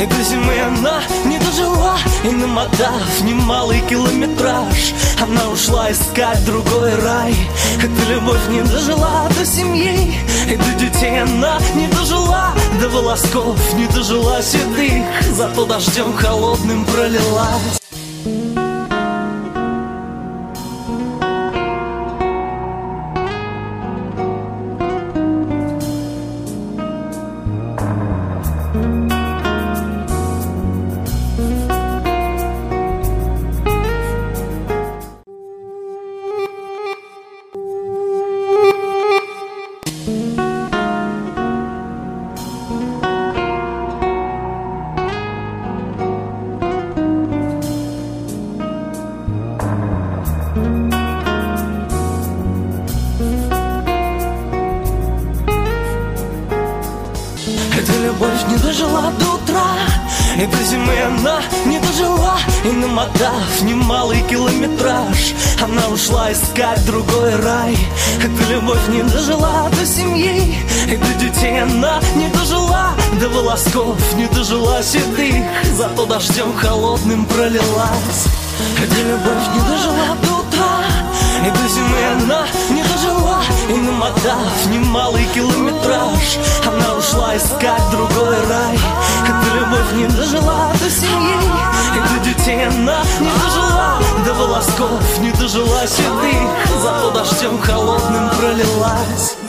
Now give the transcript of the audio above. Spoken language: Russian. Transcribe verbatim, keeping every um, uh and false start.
И до зимы она не дожила, и намотав немалый километраж, она ушла искать другой рай. Эта любовь не дожила до семьи, и до детей она не дожила, до волосков не дожила седых, зато дождем холодным пролилась. Эта любовь не дожила до утра, и до зимы она не дожила, и намотав немалый километраж, она ушла искать другой рай. Эта любовь не дожила до семьи, и до детей она не дожила, до волосков не дожила седых, зато дождем холодным пролилась. Эта любовь не дожила до утра, и до зимы она не дожила, и намотав немалый километраж, она ушла искать другой рай. Эта любовь не дожила до семьи, и до детей она не дожила, до волосков не дожила седых, зато дождем холодным пролилась.